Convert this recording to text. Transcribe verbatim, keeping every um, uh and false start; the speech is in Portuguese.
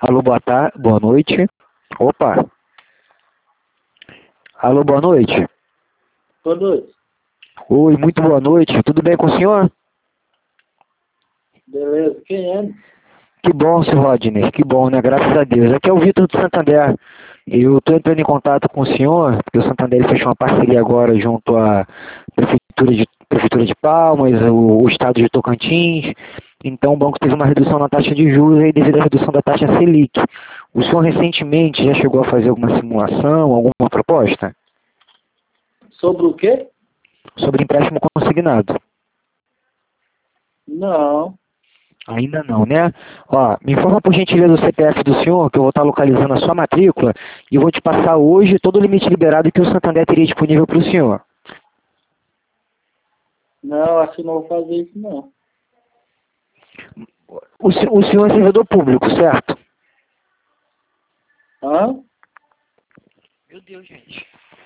Alô, boa tarde, boa noite. Opa. Alô, boa noite. Boa noite. Oi, muito boa noite. Tudo bem com o senhor? Beleza, quem é? Que bom, senhor Rodney. Que bom, né? Graças a Deus. Aqui é o Vitor do Santander. Eu estou entrando em contato com o senhor, porque o Santander fechou uma parceria agora junto à Prefeitura de, Prefeitura de Palmas, o, o Estado de Tocantins. Então o banco teve uma redução na taxa de juros aí devido à redução da taxa Selic. O senhor recentemente já chegou a fazer alguma simulação, alguma proposta? Sobre o quê? Sobre empréstimo consignado? Não. Ainda não, né? Ó, me informa por gentileza o C P F do senhor, que eu vou estar localizando a sua matrícula, e eu vou te passar hoje todo o limite liberado que o Santander teria disponível para o senhor. Não, acho que não vou fazer isso, não. O, se- o senhor é servidor público, certo? Hã? Meu Deus, gente.